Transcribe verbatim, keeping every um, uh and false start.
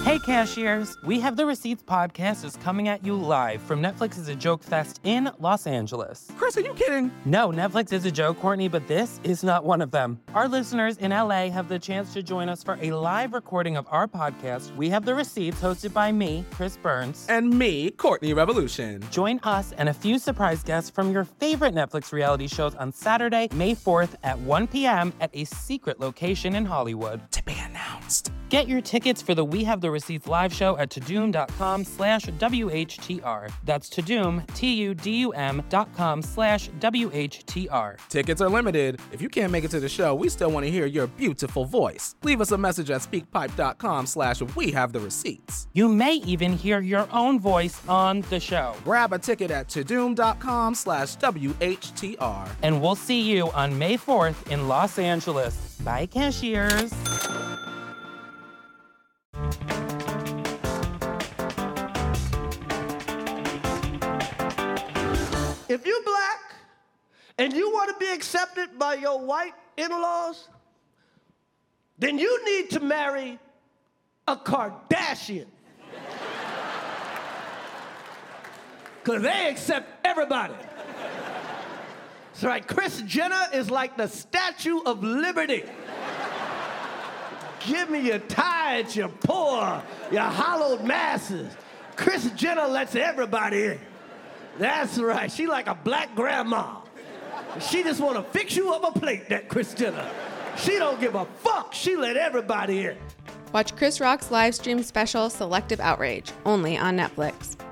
Hey, cashiers! We Have the Receipts podcast is coming at you live from Netflix's A Joke Fest in Los Angeles. Chris, are you kidding? No, Netflix is a joke, Courtney, but this is not one of them. Our listeners in L A have the chance to join us for a live recording of our podcast, We Have the Receipts, hosted by me, Chris Burns. And me, Courtney Revolution. Join us and a few surprise guests from your favorite Netflix reality shows on Saturday, May fourth at one p.m. at a secret location in Hollywood. To be announced. Get your tickets for the We Have the Receipts live show at Tudum.com slash WHTR. That's Tudum, T U D U M dot com slash W H T R. Tickets are limited. If you can't make it to the show, we still want to hear your beautiful voice. Leave us a message at speakpipe.com slash We Have the Receipts. You may even hear your own voice on the show. Grab a ticket at Tudum.com slash WHTR. And we'll see you on May fourth in Los Angeles. Bye, cashiers. If you black and you want to be accepted by your white in-laws, then you need to marry a Kardashian. Because they accept everybody. That's right, Kris Jenner is like the Statue of Liberty. Give me your tithes, your poor, your hollowed masses. Kris Jenner lets everybody in. That's right, she like a black grandma. She just wanna fix you up a plate, that Kris Jenner. She don't give a fuck, she let everybody in. Watch Chris Rock's live stream special, Selective Outrage, only on Netflix.